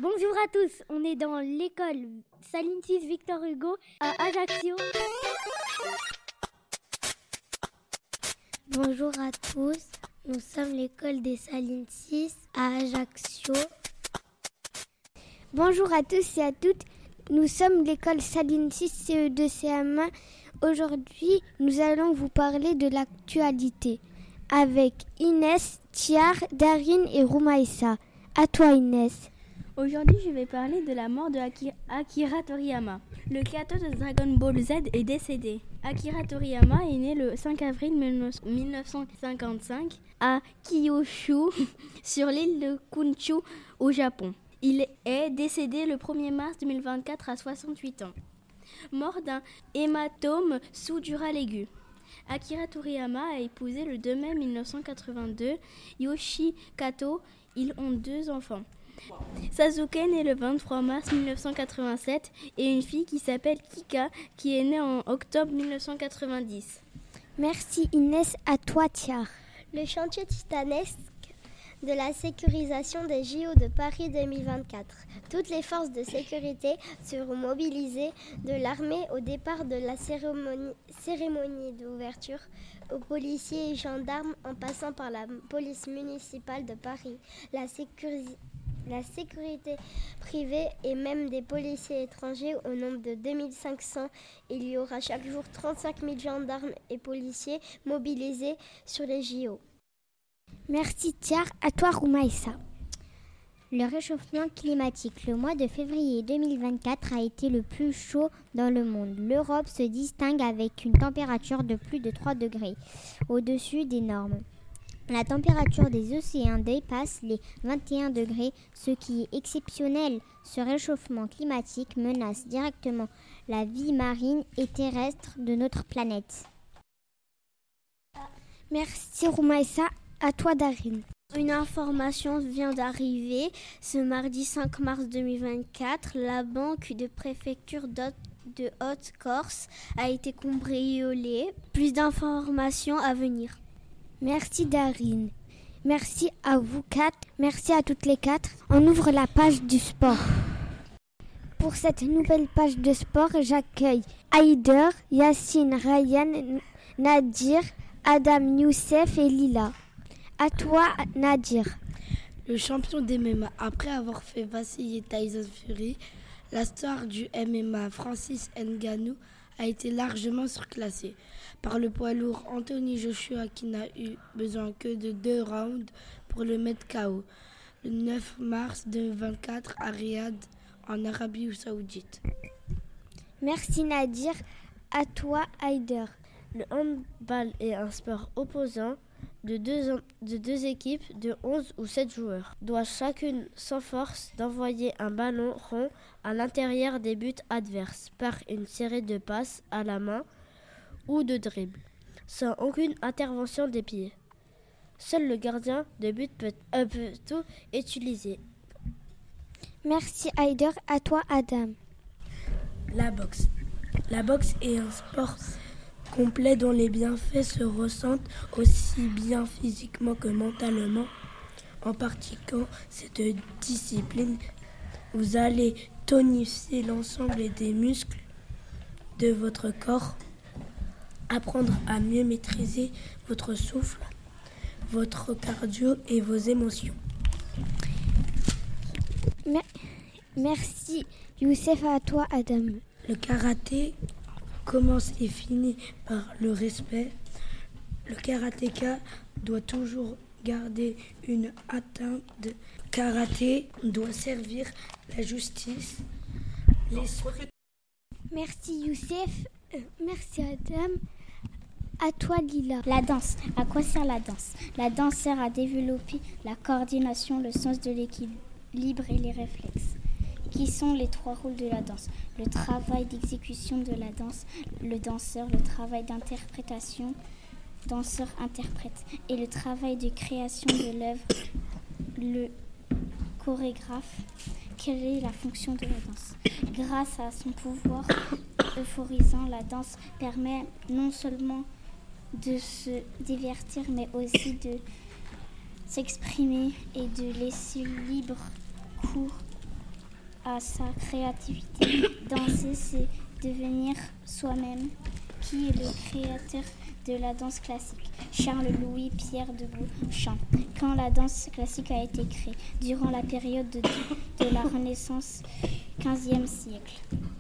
Bonjour à tous, on est dans l'école Saline 6 Victor Hugo à Ajaccio. Bonjour à tous, nous sommes l'école des Salines 6 à Ajaccio. Bonjour à tous et à toutes, nous sommes l'école Saline 6 CE2 CM1. Aujourd'hui, nous allons vous parler de l'actualité avec Inès, Tiar, Darine et Roumaïssa. À toi Inès. Aujourd'hui, je vais parler de la mort de Akira Toriyama. Le créateur de Dragon Ball Z est décédé. Akira Toriyama est né le 5 avril 1955 à Kyushu, sur l'île de Honshu, au Japon. Il est décédé le 1er mars 2024 à 68 ans, mort d'un hématome sous-dural aigu. Akira Toriyama a épousé le 2 mai 1982 Yoshi Kato. Ils ont 2 enfants. Sasuke est né le 23 mars 1987 et une fille qui s'appelle Kika qui est née en octobre 1990. Merci Inès, à toi Tiar. Le chantier titanesque de la sécurisation des JO de Paris 2024. Toutes les forces de sécurité seront mobilisées, de l'armée au départ de la cérémonie d'ouverture, aux policiers et gendarmes en passant par la police municipale de Paris, la sécurité privée et même des policiers étrangers au nombre de 2500. Il y aura chaque jour 35 000 gendarmes et policiers mobilisés sur les JO. Merci Tiar, à toi Roumaïssa. Le réchauffement climatique. Le mois de février 2024 a été le plus chaud dans le monde. L'Europe se distingue avec une température de plus de 3 degrés au-dessus des normes. La température des océans dépasse les 21 degrés, ce qui est exceptionnel. Ce réchauffement climatique menace directement la vie marine et terrestre de notre planète. Merci Roumaïssa, à toi Darine. Une information vient d'arriver. Ce mardi 5 mars 2024, la banque de préfecture de Haute-Corse a été cambriolée. Plus d'informations à venir. Merci Darine. Merci à vous 4. Merci à toutes les 4. On ouvre la page du sport. Pour cette nouvelle page de sport, j'accueille Haider, Yacine, Ryan, Nadir, Adam, Youssef et Lila. À toi, Nadir. Le champion des MMA, après avoir fait vaciller Tyson Fury, la star du MMA, Francis Ngannou, a été largement surclassé par le poids lourd Anthony Joshua qui n'a eu besoin que de 2 rounds pour le mettre KO. Le 9 mars 2024 à Riyad, en Arabie Saoudite. Merci Nadir. À toi, Haider. Le handball est un sport opposant de deux équipes de 11 ou 7 joueurs, doivent chacune sans force d'envoyer un ballon rond à l'intérieur des buts adverses par une série de passes à la main ou de dribbles, sans aucune intervention des pieds. Seul le gardien de but peut tout utiliser. Merci Haider, à toi Adam. La boxe. La boxe est un sport complet dont les bienfaits se ressentent aussi bien physiquement que mentalement. En pratiquant cette discipline, vous allez tonifier l'ensemble des muscles de votre corps, apprendre à mieux maîtriser votre souffle, votre cardio et vos émotions. Merci Youssef, à toi Adam. Le karaté commence et finit par le respect. Le karatéka doit toujours garder une atteinte de karaté, doit servir la justice, l'esprit. Merci Youssef, merci Adam. À toi Lila. La danse. À quoi sert la danse ? La danse sert à développer la coordination, le sens de l'équilibre et les réflexes. Qui sont les 3 rôles de la danse ? Le travail d'exécution de la danse, le danseur, le travail d'interprétation, danseur-interprète, et le travail de création de l'œuvre, le chorégraphe. Quelle est la fonction de la danse ? Grâce à son pouvoir euphorisant, la danse permet non seulement de se divertir, mais aussi de s'exprimer et de laisser libre cours à sa créativité. Danser, c'est devenir soi-même. Qui est le créateur de la danse classique? Charles-Louis Pierre de Beauchamp. Quand la danse classique a été créée? Durant la période de la Renaissance, 15e siècle.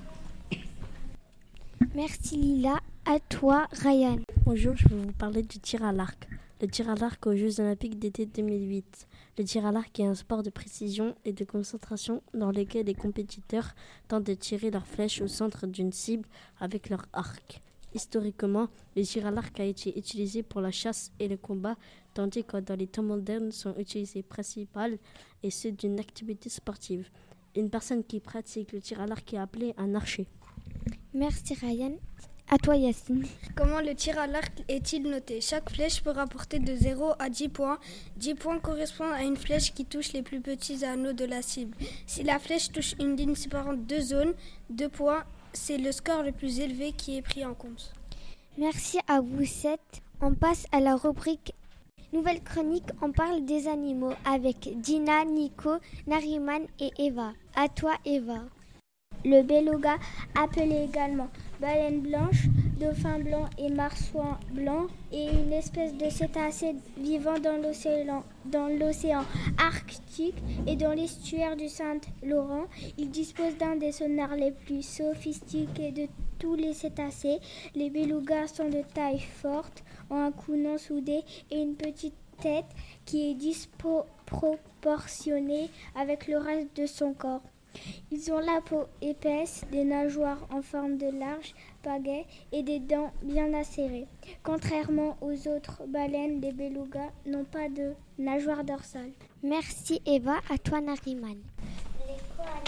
Merci Lila. À toi, Ryan. Bonjour, je vais vous parler du tir à l'arc. Le tir à l'arc aux Jeux Olympiques d'été 2008. Le tir à l'arc est un sport de précision et de concentration dans lequel les compétiteurs tentent de tirer leur flèche au centre d'une cible avec leur arc. Historiquement, le tir à l'arc a été utilisé pour la chasse et le combat, tandis que dans les temps modernes sont utilisés principalement et ceux d'une activité sportive. Une personne qui pratique le tir à l'arc est appelée un archer. Merci Ryan. À toi Yacine. Comment le tir à l'arc est-il noté? Chaque flèche peut rapporter de 0 à 10 points. 10 points correspondent à une flèche qui touche les plus petits anneaux de la cible. Si la flèche touche une ligne séparant deux zones, 2 points, c'est le score le plus élevé qui est pris en compte. Merci à vous 7. On passe à la rubrique Nouvelle chronique. On parle des animaux avec Dina, Nico, Nariman et Eva. À toi Eva. Le beluga, appelé également baleine blanche, dauphin blanc et marsouin blanc, est une espèce de cétacé vivant dans l'océan Arctique et dans l'estuaire du Saint-Laurent. Il dispose d'un des sonars les plus sophistiqués de tous les cétacés. Les belugas sont de taille forte, ont un cou non soudé et une petite tête qui est disproportionnée avec le reste de son corps. Ils ont la peau épaisse, des nageoires en forme de larges pagaies et des dents bien acérées. Contrairement aux autres baleines, les belugas n'ont pas de nageoire dorsale. Merci Eva. À toi Nariman. Les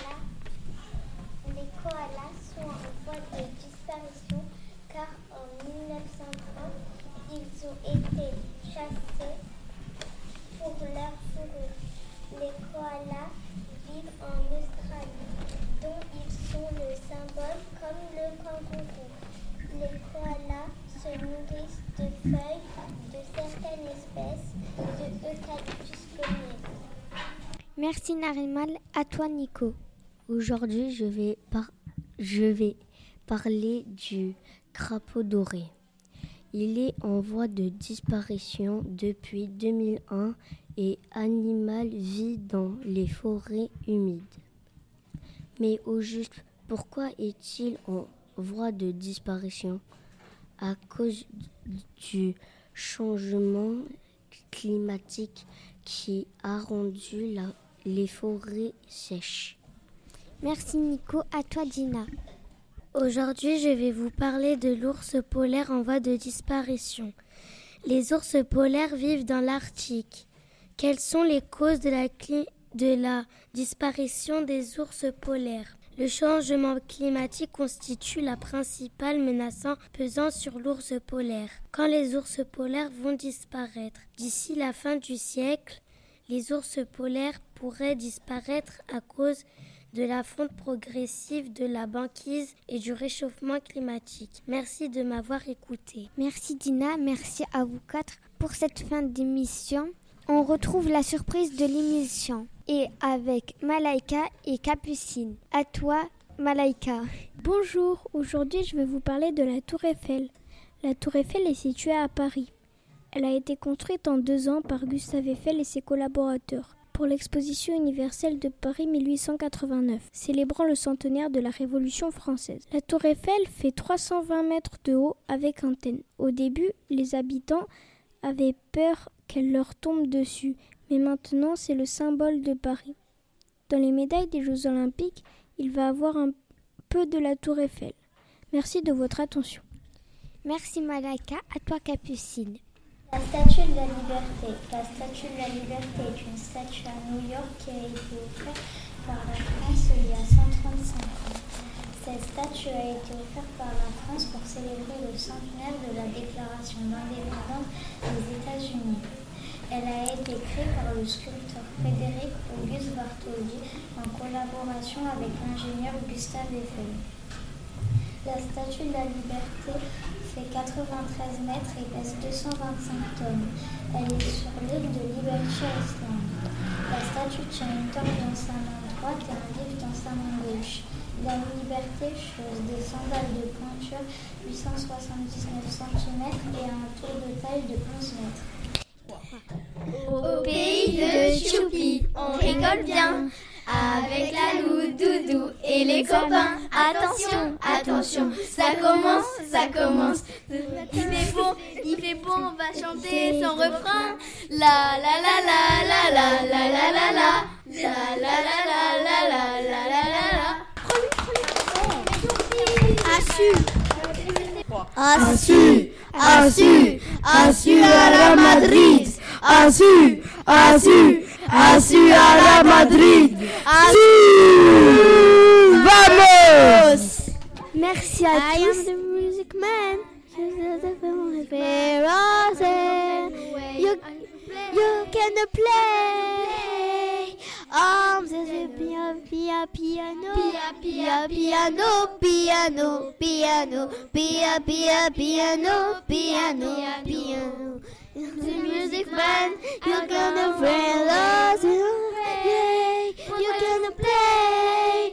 koalas sont en voie de disparition car en 1930, ils ont été chassés pour leur fourrure. Les koalas vivent en Australie, dont ils sont le symbole comme le kangourou. Les koalas se nourrissent de feuilles de certaines espèces de Eucalyptus communis. Merci Nariman. À toi Nico. Aujourd'hui, je vais parler du crapaud doré. Il est en voie de disparition depuis 2001 et animal vit dans les forêts humides. Mais au juste, pourquoi est-il en voie de disparition? À cause du changement climatique qui a rendu les forêts sèches. Merci Nico. À toi Dina. Aujourd'hui, je vais vous parler de l'ours polaire en voie de disparition. Les ours polaires vivent dans l'Arctique. Quelles sont les causes de la disparition des ours polaires? Le changement climatique constitue la principale menace pesant sur l'ours polaire. Quand les ours polaires vont disparaître? D'ici la fin du siècle, les ours polaires pourraient disparaître à cause de la fonte progressive de la banquise et du réchauffement climatique. Merci de m'avoir écouté. Merci Dina, merci à vous 4 pour cette fin d'émission. On retrouve la surprise de l'émission et avec Malaika et Capucine. À toi Malaika. Bonjour, aujourd'hui je vais vous parler de la Tour Eiffel. La Tour Eiffel est située à Paris. Elle a été construite en 2 ans par Gustave Eiffel et ses collaborateurs pour l'exposition universelle de Paris 1889, célébrant le centenaire de la Révolution française. La Tour Eiffel fait 320 mètres de haut avec antenne. Au début, les habitants avaient peur qu'elle leur tombe dessus, mais maintenant c'est le symbole de Paris. Dans les médailles des Jeux Olympiques, il va avoir un peu de la Tour Eiffel. Merci de votre attention. Merci Malaika, à toi Capucine. La Statue de la Liberté. La Statue de la Liberté est une statue à New York qui a été offerte par la France il y a 135 ans. Cette statue a été offerte par la France pour célébrer le centenaire de la Déclaration d'indépendance des États-Unis. Elle a été créée par le sculpteur Frédéric Auguste Bartholdi en collaboration avec l'ingénieur Gustave Eiffel. La Statue de la Liberté fait 93 mètres et pèse 225 tonnes. Elle est sur l'île de Liberty Island. La statue tient une torche dans sa main droite et un livre dans sa main gauche. Il a une liberté chose, des sandales de pointure 879 cm et un tour de taille de 11 mètres. Au pays de Choupi, on rigole bien avec la loup Doudou et les copains. Attention, attention, ça commence. Il fait bon, on va chanter son refrain. La la la la la la la la la la la la la la la la la la. Assu à la Madrid. Assu à la Madrid. Vamos! Merci à toi, the Music Man. You can play. Piano. The Music Man, you're gonna play us. Yeah, you're gonna play.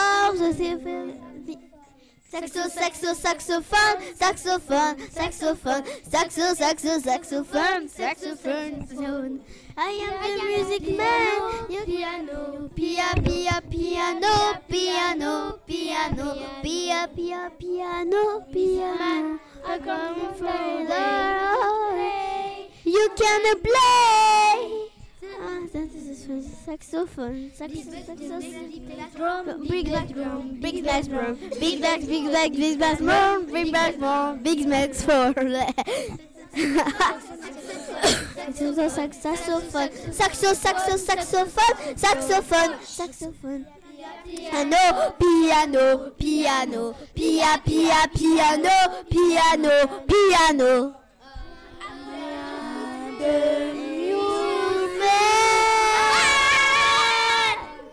Saxophone. I am the Music Man. Piano. I'm gonna play the you can play. Saxophone. Big bass drum. Big bass drum. Big bass for saxophone. Piano.